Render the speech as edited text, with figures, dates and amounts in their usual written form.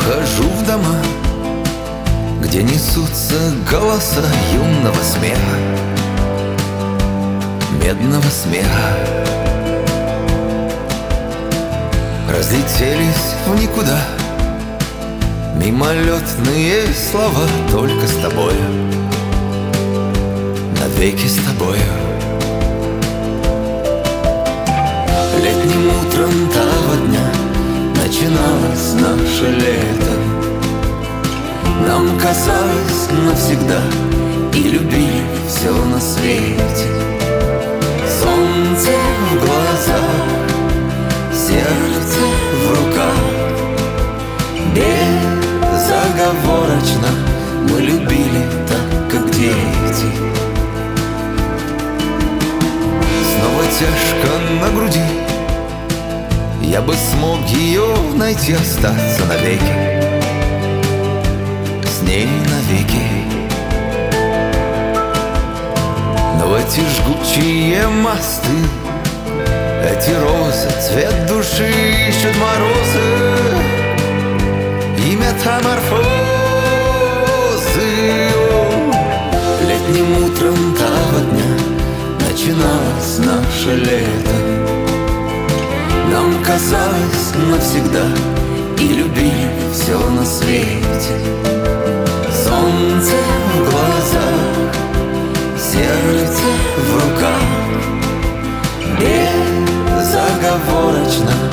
Вхожу в дома, где несутся голоса юного смеха, медного смеха. Разлетелись в никуда мимолетные слова, только с тобою, навеки с тобою. Летним утром того дня начиналось наше лето. Нам казалось навсегда, и любили все на свете. Солнце в глазах, сердце в руках, безоговорочно мы любили так, как дети. Снова тяжко на груди, я бы смог ее найти, остаться навеки, с ней навеки. Но эти жгучие мосты, эти розы, цвет души ищут морозы и метаморфозы. Летним утром того дня начиналось наше лето. Нам казалось навсегда, и любили все на свете. Солнце в глазах, сердце в руках, безоговорочно